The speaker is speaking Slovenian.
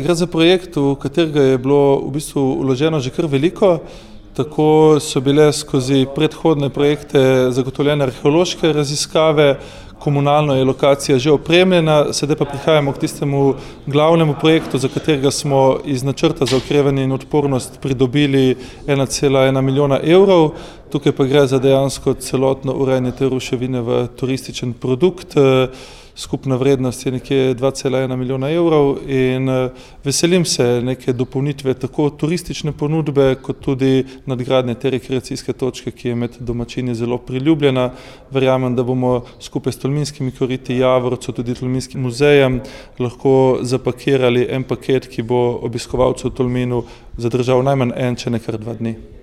Gre za projekt, v katerega je bilo v bistvu vloženo že kar veliko. Tako so bile skozi predhodne projekte zagotovljene arheološke raziskave, komunalno je lokacija že opremljena, sedaj pa prihajamo k tistemu glavnemu projektu, za katerega smo iz načrta za okrevanje in odpornost pridobili 1,1 milijona evrov. Tukaj pa gre za dejansko celotno urejanje te ruševine v turističen produkt. Skupna vrednost je nekje 2,1 milijona evrov in veselim se neke dopolnitve tako turistične ponudbe, kot tudi nadgradnje te rekreacijske točke, ki je med domačini zelo priljubljena. Verjamem, da bomo skupaj s Tolminskimi koriti, Javorco, tudi Tolminskim muzejem lahko zapakirali en paket, ki bo obiskovalcev v Tolminu zadržal najmanj en, če ne kar 2 dni.